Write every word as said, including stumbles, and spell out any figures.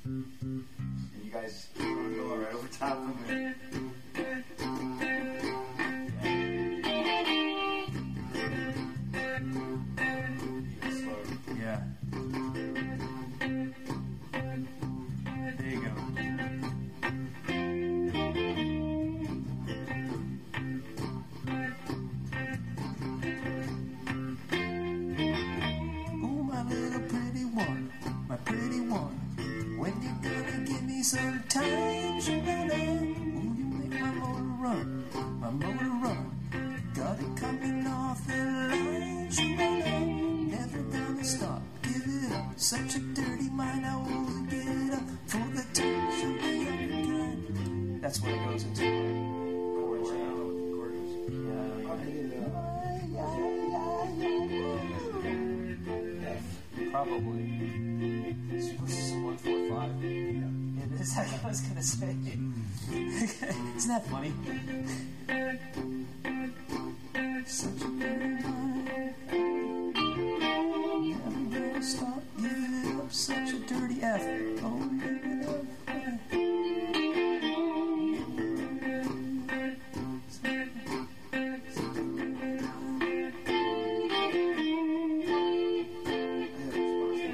And you guys are going right over top of it. Yeah. There you go. Oh, my little pretty one, my pretty one. When you gonna give me some time, Shabana? Ooh, you make my motor run, my motor run. Got it coming off the line, Shabana. Never gonna stop, give it up. Such a dirty mind, I won't give it up. For the touch of the other kind. That's what it goes into. Chords, yeah. Probably. This is one four five. Yeah. It is. I was gonna say. Isn't that funny? Such a dirty mind. Never gonna stop giving it up. Such a dirty F. Oh.